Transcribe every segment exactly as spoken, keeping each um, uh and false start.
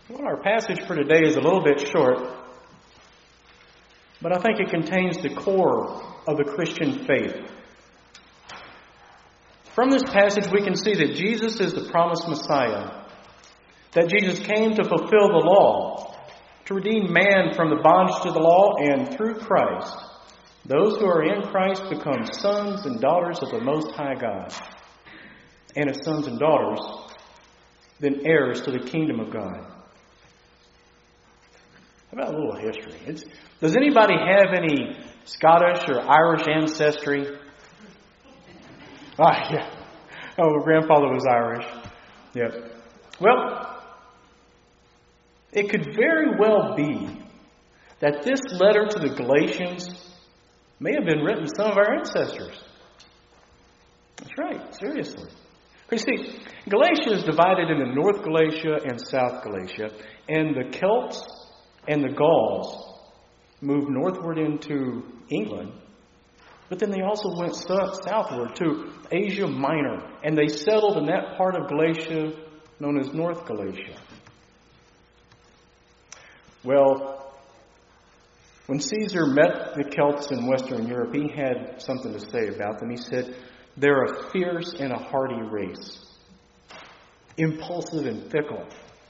Well, our passage for today is a little bit short, but I think it contains the core of the Christian faith. From this passage, we can see that Jesus is the promised Messiah, that Jesus came to fulfill the law, to redeem man from the bondage to the law, and through Christ, those who are in Christ become sons and daughters of the Most High God. And as sons and daughters, then heirs to the kingdom of God. How about a little history? It's, does anybody have any Scottish or Irish ancestry? Ah, yeah. Oh, grandfather was Irish. Yeah. Well, it could very well be that this letter to the Galatians may have been written to some of our ancestors. That's right, seriously. You see, Galatia is divided into North Galatia and South Galatia, and the Celts and the Gauls moved northward into England, but then they also went southward to Asia Minor, and they settled in that part of Galatia known as North Galatia. Well, when Caesar met the Celts in Western Europe, he had something to say about them. He said, "They're a fierce and a hardy race, impulsive and fickle."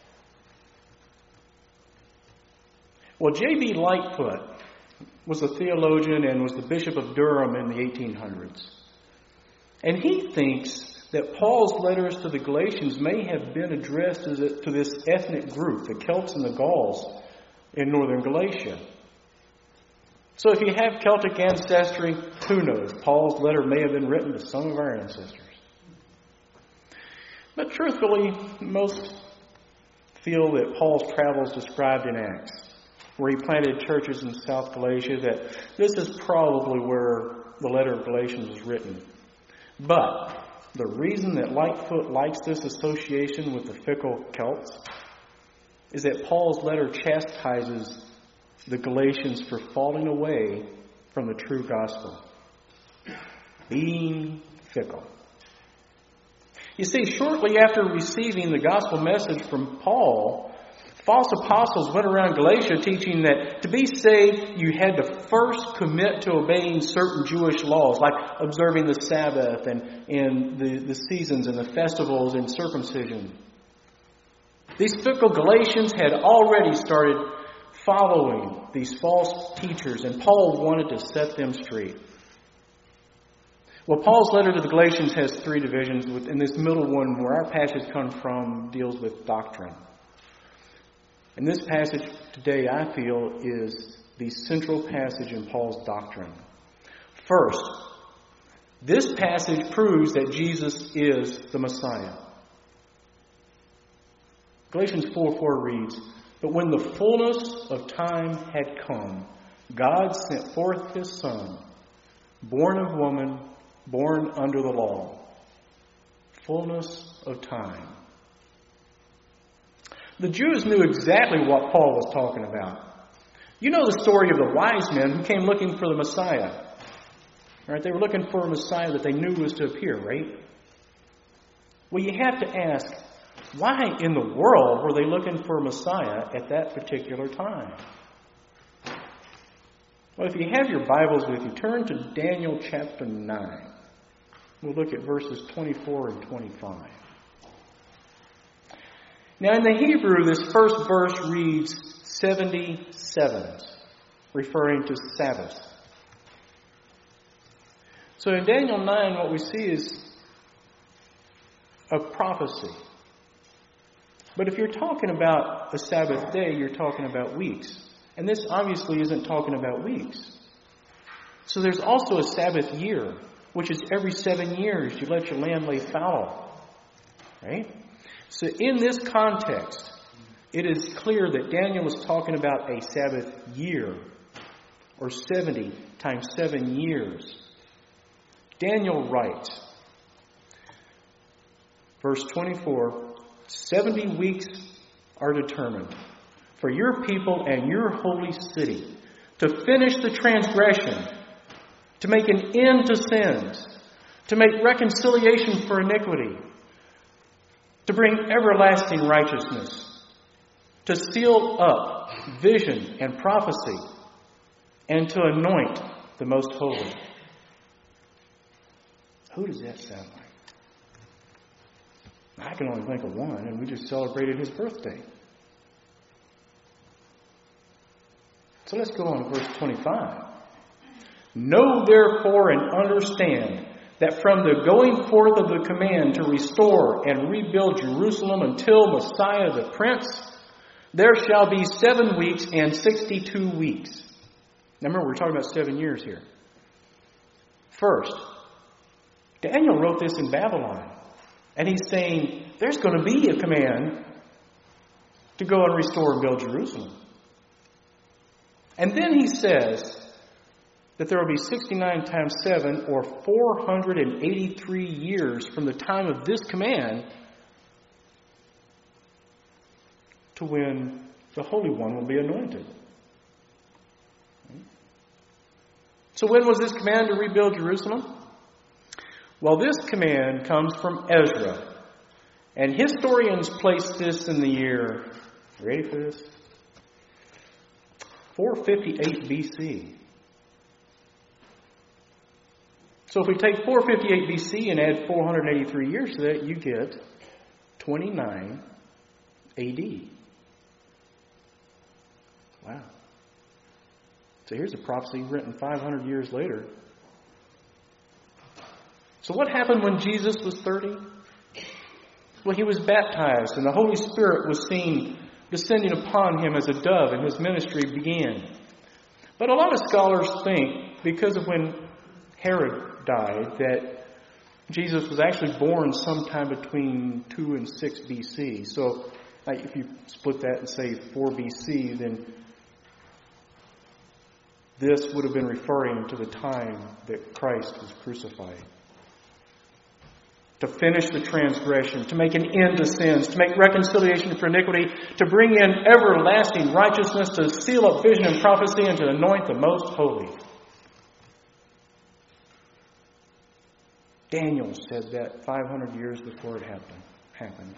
Well, J B Lightfoot was a theologian and was the Bishop of Durham in the eighteen hundreds. And he thinks that Paul's letters to the Galatians may have been addressed to this ethnic group, the Celts and the Gauls in northern Galatia. So if you have Celtic ancestry, who knows? Paul's letter may have been written to some of our ancestors. But truthfully, most feel that Paul's travels described in Acts, where he planted churches in South Galatia, that this is probably where the letter of Galatians was written. But the reason that Lightfoot likes this association with the fickle Celts is that Paul's letter chastises the Galatians for falling away from the true gospel, being fickle. You see, shortly after receiving the gospel message from Paul, false apostles went around Galatia teaching that to be saved, you had to first commit to obeying certain Jewish laws, like observing the Sabbath and, and the, the seasons and the festivals and circumcision. These fickle Galatians had already started following these false teachers, and Paul wanted to set them straight. Well, Paul's letter to the Galatians has three divisions, and this middle one, where our passage comes from, deals with doctrine. And this passage today, I feel, is the central passage in Paul's doctrine. First, this passage proves that Jesus is the Messiah. Galatians four four reads, "But when the fullness of time had come, God sent forth His Son, born of woman, born under the law." Fullness of time. The Jews knew exactly what Paul was talking about. You know the story of the wise men who came looking for the Messiah. Right? They were looking for a Messiah that they knew was to appear, right? Well, you have to ask, why in the world were they looking for a Messiah at that particular time? Well, if you have your Bibles with you, turn to Daniel chapter nine. We'll look at verses twenty-four and twenty-five. Now, in the Hebrew, this first verse reads seventy sevens, referring to Sabbath. So in Daniel nine, what we see is a prophecy. But if you're talking about a Sabbath day, you're talking about weeks. And this obviously isn't talking about weeks. So there's also a Sabbath year, which is every seven years you let your land lay fallow. Right? So in this context, it is clear that Daniel was talking about a Sabbath year, or seventy times seven years. Daniel writes, verse twenty-four, seventy weeks are determined for your people and your holy city to finish the transgression, to make an end to sins, to make reconciliation for iniquity, to bring everlasting righteousness, to seal up vision and prophecy, and to anoint the most holy. Who does that sound like? I can only think of one, and we just celebrated his birthday. So let's go on to verse twenty-five. Know therefore and understand that from the going forth of the command to restore and rebuild Jerusalem until Messiah the Prince, there shall be seven weeks and sixty-two weeks. Now remember, we're talking about seven years here. First, Daniel wrote this in Babylon. And he's saying there's going to be a command to go and restore and build Jerusalem. And then he says that there will be sixty-nine times seven, or four hundred eighty-three years from the time of this command to when the Holy One will be anointed. So when was this command to rebuild Jerusalem? Well, this command comes from Ezra. And historians place this in the year, ready for this? four fifty-eight B C. So if we take four fifty-eight B C and add four hundred eighty-three years to that, you get twenty-nine A D. Wow. So here's a prophecy written five hundred years later. So what happened when Jesus was thirty? Well, he was baptized, and the Holy Spirit was seen descending upon him as a dove, and his ministry began. But a lot of scholars think, because of when Herod died, that Jesus was actually born sometime between two and six B C. So like, if you split that and say four B C, then this would have been referring to the time that Christ was crucified. To finish the transgression, to make an end to sins, to make reconciliation for iniquity, to bring in everlasting righteousness, to seal up vision and prophecy, and to anoint the most holy. Daniel said that five hundred years before it happened. happened.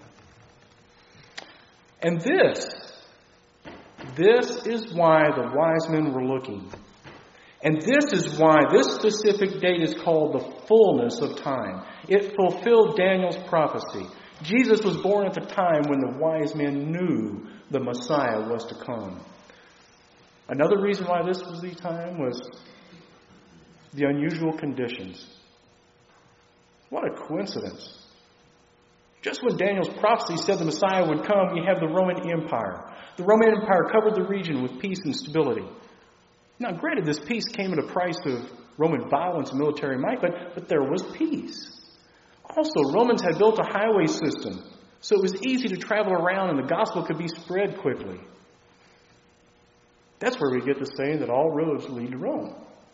And this, this is why the wise men were looking. And this is why this specific date is called the fullness of time. It fulfilled Daniel's prophecy. Jesus was born at the time when the wise men knew the Messiah was to come. Another reason why this was the time was the unusual conditions. What a coincidence. Just when Daniel's prophecy said the Messiah would come, you have the Roman Empire. The Roman Empire covered the region with peace and stability. Now, granted, this peace came at a price of Roman violence and military might, but, but there was peace. Also, Romans had built a highway system, so it was easy to travel around and the gospel could be spread quickly. That's where we get the saying that all roads lead to Rome.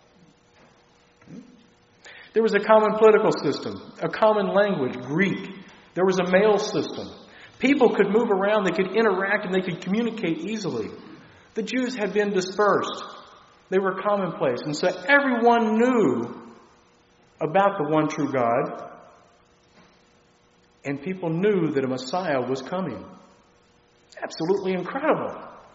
There was a common political system, a common language, Greek. There was a mail system. People could move around, they could interact, and they could communicate easily. The Jews had been dispersed. They were commonplace. And so everyone knew about the one true God. And people knew that a Messiah was coming. It's absolutely incredible.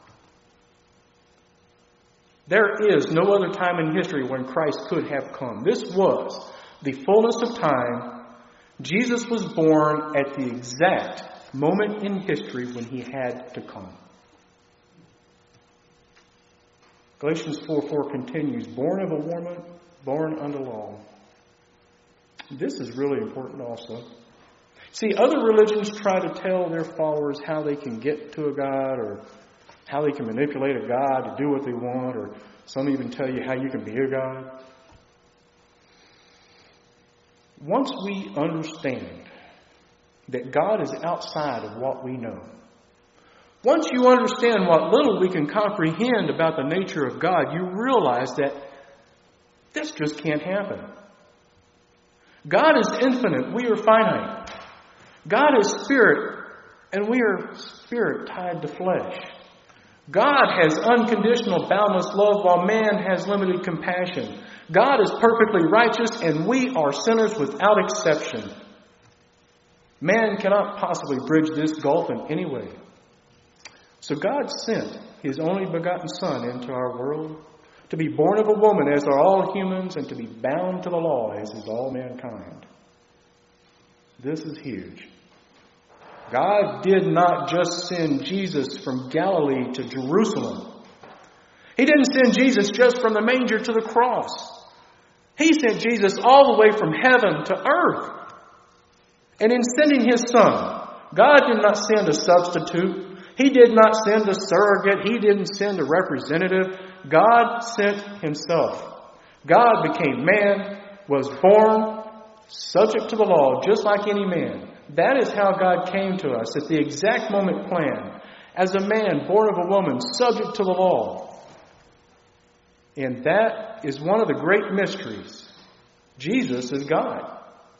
There is no other time in history when Christ could have come. This was the fullness of time. Jesus was born at the exact moment in history when he had to come. Galatians four four continues, born of a woman, born under law. This is really important also. See, other religions try to tell their followers how they can get to a God, or how they can manipulate a God to do what they want, or some even tell you how you can be a God. Once we understand that God is outside of what we know, once you understand what little we can comprehend about the nature of God, you realize that this just can't happen. God is infinite. We are finite. God is spirit, and we are spirit tied to flesh. God has unconditional, boundless love, while man has limited compassion. God is perfectly righteous, and we are sinners without exception. Man cannot possibly bridge this gulf in any way. So God sent His only begotten Son into our world to be born of a woman as are all humans and to be bound to the law as is all mankind. This is huge. God did not just send Jesus from Galilee to Jerusalem. He didn't send Jesus just from the manger to the cross. He sent Jesus all the way from heaven to earth. And in sending His Son, God did not send a substitute. He did not send a surrogate. He didn't send a representative. God sent Himself. God became man, was born, subject to the law, just like any man. That is how God came to us at the exact moment planned. As a man born of a woman, subject to the law. And that is one of the great mysteries. Jesus is God.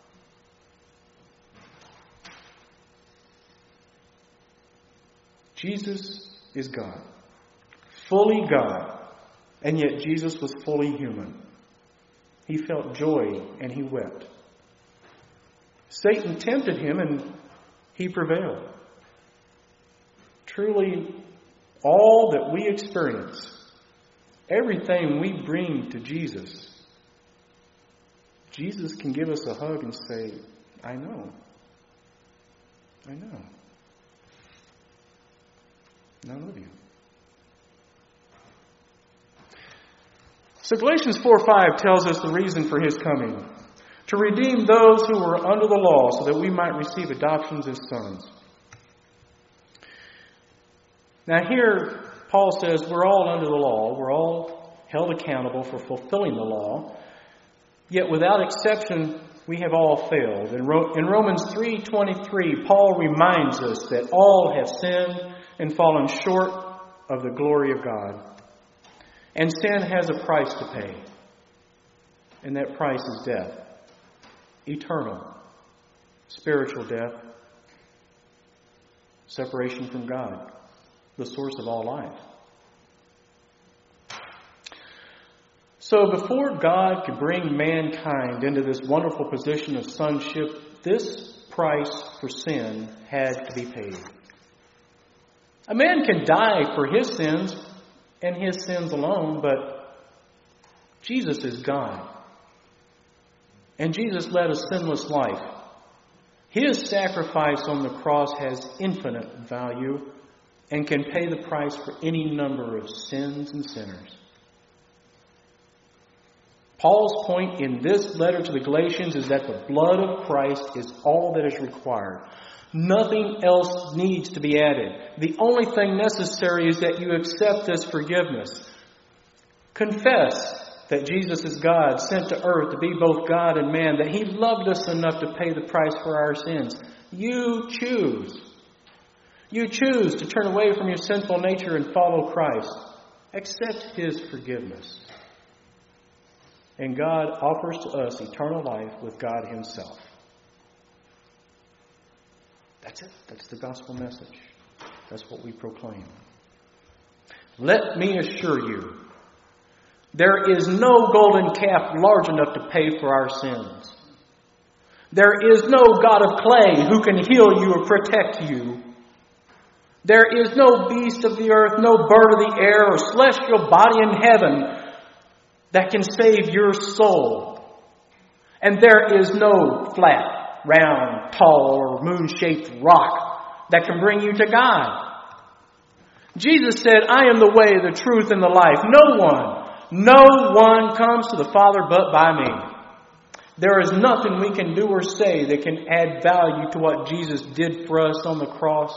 Jesus is God. Fully God. And yet Jesus was fully human. He felt joy and He wept. Satan tempted Him and he prevailed. Truly, all that we experience, everything we bring to Jesus, Jesus can give us a hug and say, I know. I know. And I love you. So Galatians four five tells us the reason for His coming. To redeem those who were under the law so that we might receive adoptions as sons. Now here, Paul says we're all under the law. We're all held accountable for fulfilling the law. Yet without exception, we have all failed. In Romans three twenty-three, Paul reminds us that all have sinned and fallen short of the glory of God. And sin has a price to pay. And that price is death. Eternal. Spiritual death. Separation from God. The source of all life. So before God could bring mankind into this wonderful position of sonship, this price for sin had to be paid. A man can die for his sins and his sins alone, but Jesus is God. And Jesus led a sinless life. His sacrifice on the cross has infinite value and can pay the price for any number of sins and sinners. Paul's point in this letter to the Galatians is that the blood of Christ is all that is required. Nothing else needs to be added. The only thing necessary is that you accept this forgiveness. Confess that Jesus is God, sent to earth to be both God and man, that He loved us enough to pay the price for our sins. You choose. You choose to turn away from your sinful nature and follow Christ. Accept His forgiveness. And God offers to us eternal life with God Himself. That's it. That's the gospel message. That's what we proclaim. Let me assure you, there is no golden calf large enough to pay for our sins. There is no God of clay who can heal you or protect you. There is no beast of the earth, no bird of the air, or celestial body in heaven that can save your soul. And there is no flat, round, tall, or moon-shaped rock that can bring you to God. Jesus said, I am the way, the truth, and the life. No one, no one comes to the Father but by me. There is nothing we can do or say that can add value to what Jesus did for us on the cross.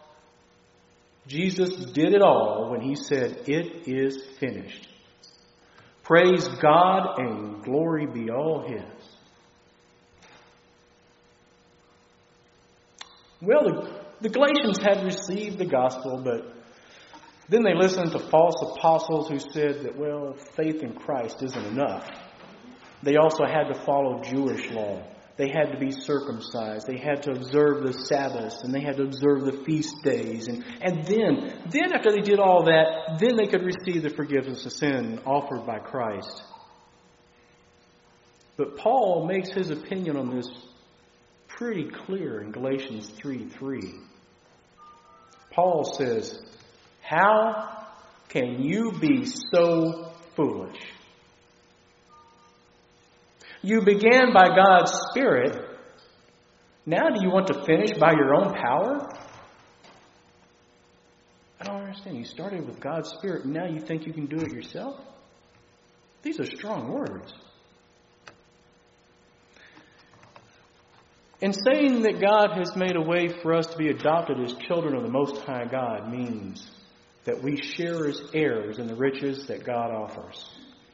Jesus did it all when He said, it is finished. Praise God and glory be all His. Well, the, the Galatians had received the gospel, but then they listened to false apostles who said that, well, faith in Christ isn't enough. They also had to follow Jewish law. They had to be circumcised. They had to observe the Sabbaths, and they had to observe the feast days. And, and then, then after they did all that, then they could receive the forgiveness of sin offered by Christ. But Paul makes his opinion on this pretty clear in Galatians three three. Paul says, How can you be so foolish? You began by God's Spirit. Now do you want to finish by your own power? I don't understand. You started with God's Spirit, and now you think you can do it yourself? These are strong words. In saying that God has made a way for us to be adopted as children of the Most High God means that we share as heirs in the riches that God offers.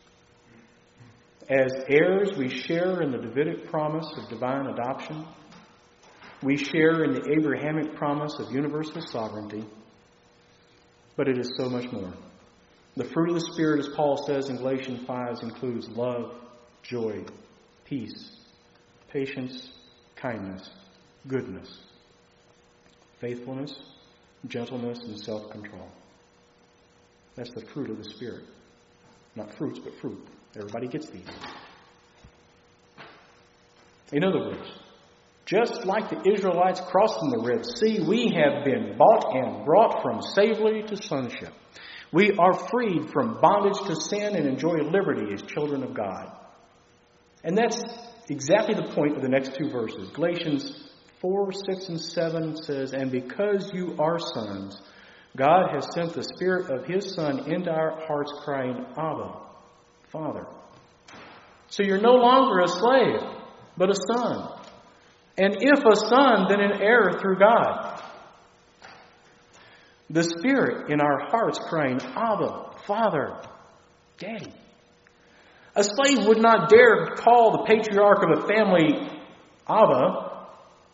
As heirs, we share in the Davidic promise of divine adoption. We share in the Abrahamic promise of universal sovereignty. But it is so much more. The fruit of the Spirit, as Paul says in Galatians five, includes love, joy, peace, patience, kindness, goodness, faithfulness, gentleness, and self-control. That's the fruit of the Spirit. Not fruits, but fruit. Everybody gets these. In other words, just like the Israelites crossing the Red Sea, we have been bought and brought from slavery to sonship. We are freed from bondage to sin and enjoy liberty as children of God. And that's exactly the point of the next two verses. Galatians four, six, and seven says, "And because you are sons, God has sent the Spirit of His Son into our hearts, crying, Abba, Father." So you're no longer a slave, but a son. And if a son, then an heir through God. The Spirit in our hearts crying, Abba, Father, Daddy. A slave would not dare call the patriarch of a family Abba.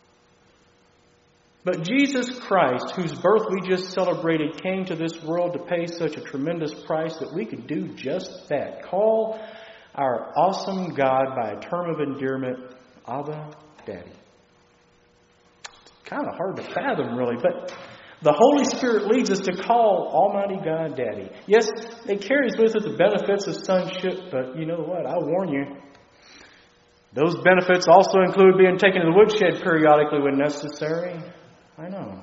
But Jesus Christ, whose birth we just celebrated, came to this world to pay such a tremendous price that we could do just that. Call our awesome God by a term of endearment, Abba, Daddy. It's kind of hard to fathom, really, but the Holy Spirit leads us to call Almighty God Daddy. Yes, it carries with it the benefits of sonship, but you know what? I'll warn you. Those benefits also include being taken to the woodshed periodically when necessary. I know.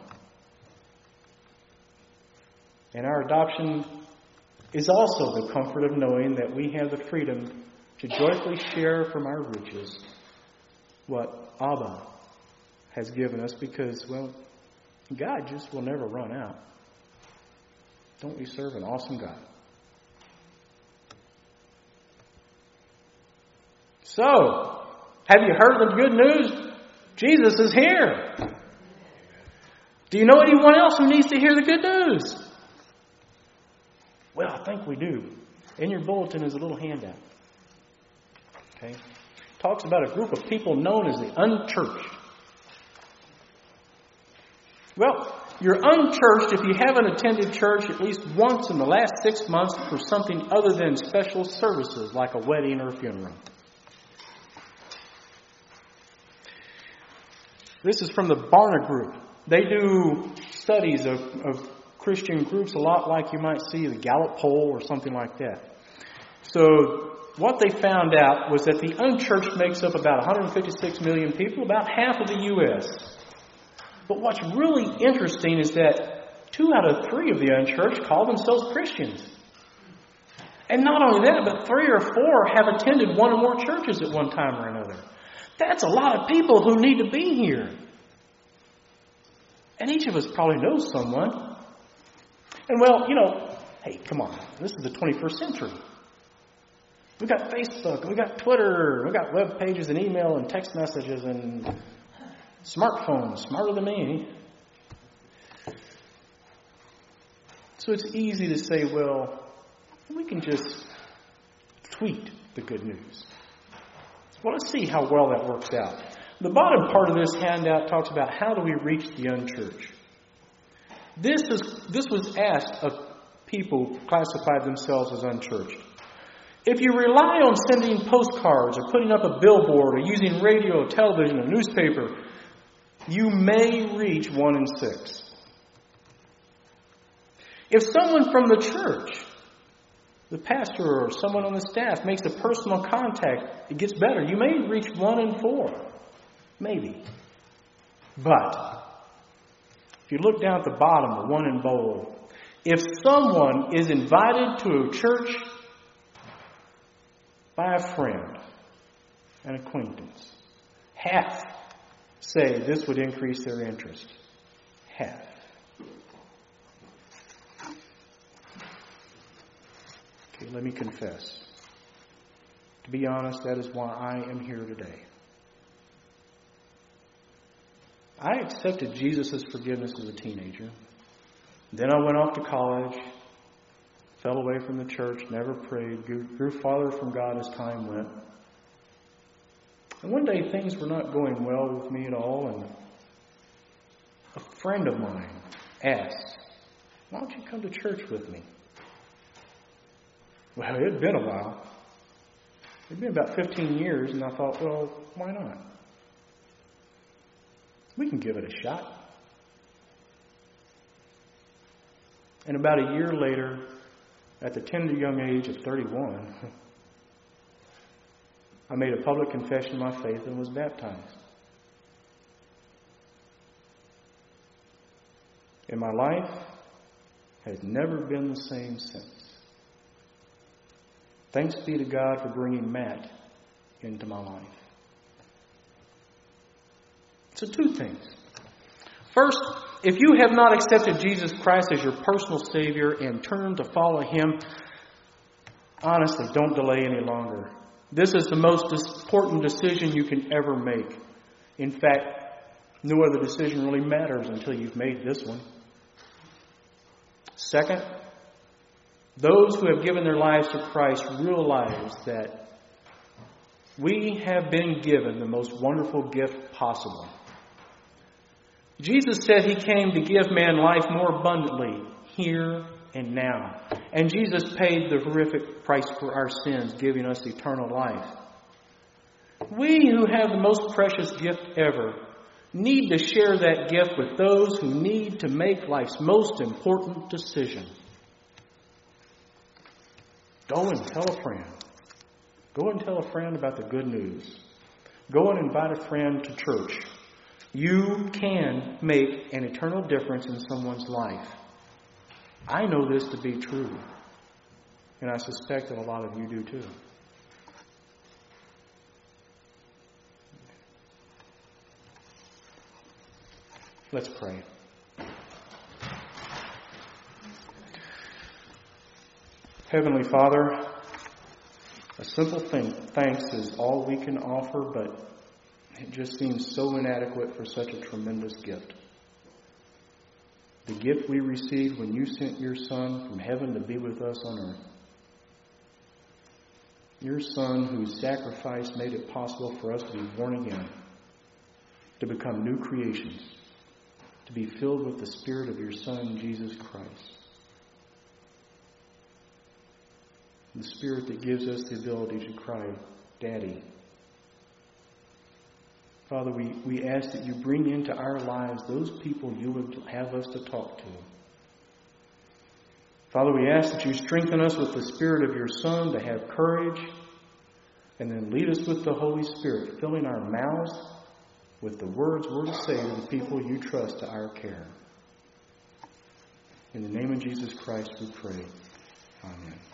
And our adoption is also the comfort of knowing that we have the freedom to joyfully share from our riches what Abba has given us because, well, God just will never run out. Don't we serve an awesome God? So, have you heard the good news? Jesus is here. Do you know anyone else who needs to hear the good news? Well, I think we do. In your bulletin is a little handout. Okay? Talks about a group of people known as the unchurched. Well, you're unchurched if you haven't attended church at least once in the last six months for something other than special services like a wedding or a funeral. This is from the Barna Group. They do studies of, of Christian groups a lot like you might see the Gallup poll or something like that. So what they found out was that the unchurched makes up about one hundred fifty-six million people, about half of the U S But what's really interesting is that two out of three of the unchurched call themselves Christians. And not only that, but three or four have attended one or more churches at one time or another. That's a lot of people who need to be here. And each of us probably knows someone. And well, you know, hey, come on. This is the twenty-first century. We've got Facebook, we've got Twitter, we've got web pages and email and text messages and smartphones, smarter than me. So it's easy to say, well, we can just tweet the good news. Well, let's see how well that works out. The bottom part of this handout talks about how do we reach the unchurched. This is this was asked of people who classified themselves as unchurched. If you rely on sending postcards or putting up a billboard or using radio, television, or newspaper, you may reach one in six. If someone from the church, the pastor or someone on the staff, makes a personal contact, it gets better. You may reach one in four. Maybe. But if you look down at the bottom, the one in bold, If someone is invited to a church by a friend, an acquaintance, half say this would increase their interest. Half. Okay, let me confess. To be honest, that is why I am here today. I accepted Jesus' forgiveness as a teenager. Then I went off to college, fell away from the church, never prayed, grew, grew farther from God as time went. And one day things were not going well with me at all, and a friend of mine asked, "Why don't you come to church with me?" Well, it had been a while. It had been about fifteen years, and I thought, well, why not? We can give it a shot. And about a year later, at the tender young age of thirty-one, I made a public confession of my faith and was baptized. And my life has never been the same since. Thanks be to God for bringing Matt into my life. So two things. First, if you have not accepted Jesus Christ as your personal Savior and turned to follow Him, honestly, don't delay any longer. This is the most important decision you can ever make. In fact, no other decision really matters until you've made this one. Second, those who have given their lives to Christ realize that we have been given the most wonderful gift possible. Jesus said He came to give man life more abundantly here and now. And Jesus paid the horrific price for our sins, giving us eternal life. We who have the most precious gift ever need to share that gift with those who need to make life's most important decision. Go and tell a friend. Go and tell a friend about the good news. Go and invite a friend to church. You can make an eternal difference in someone's life. I know this to be true. And I suspect that a lot of you do too. Let's pray. Heavenly Father, a simple thing, thanks is all we can offer, but it just seems so inadequate for such a tremendous gift. The gift we received when you sent your Son from heaven to be with us on earth. Your Son, whose sacrifice made it possible for us to be born again, to become new creations, to be filled with the Spirit of your Son, Jesus Christ. The Spirit that gives us the ability to cry, Daddy. Father, we, we ask that you bring into our lives those people you would have us to talk to. Father, we ask that you strengthen us with the Spirit of your Son to have courage, and then lead us with the Holy Spirit, filling our mouths with the words we're to say to the people you trust to our care. In the name of Jesus Christ we pray. Amen.